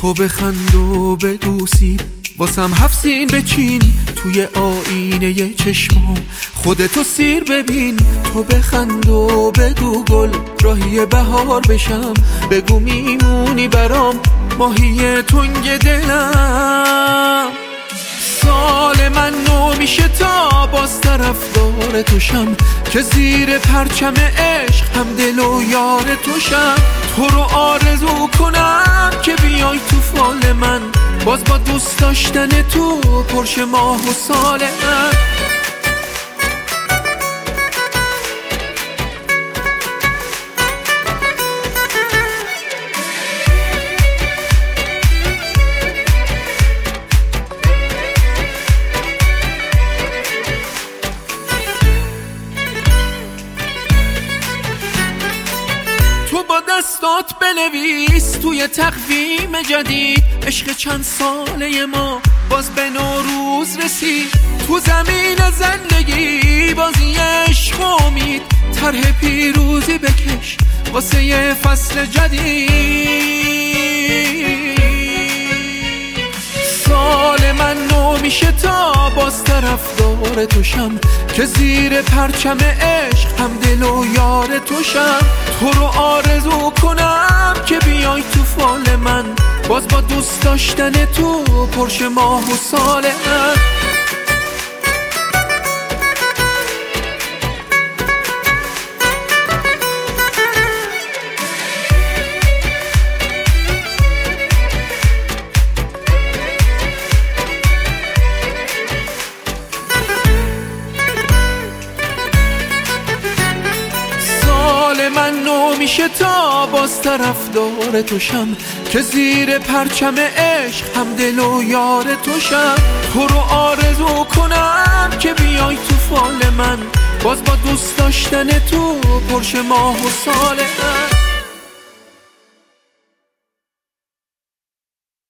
تو بخند و بگو سیب واسم 7 سین بچین توی آینه چشمام، خودتو سیر ببین. تو بخند و بگو گل راهی بهار بشم، بگو میمونی برام ماهی تنگ دلم. سال من نو میشه تا باز طرفدار توشم، که زیر پرچم عشق هم دل و یار توشم. تو رو آرزو کنم که بیای تو فال من، باز با دوست داشتن تو پرش ماه و سال من. تو با دستات بنویس توی تقویم جدید، عشق چند ساله ما باز به نوروز رسید. تو زمین زندگی بازی عشق و امید، طرح پیروزی بکش واسه یه فصل جدید. سال من نو میشه تا باز طرفدار توشم، که زیر پرچم عشق هم دل و یار توشم. تو رو آرزو کنم که بیای تو فال من، باز با دوست داشتن تو پرش ماه و سال من. من نو میشه تا باز طرفدار توشم، که زیر پرچم عشق هم دل و یار توشم. تو رو آرزو کنم که بیای تو فال من، باز با دوست داشتن تو پرش ماه و سال من.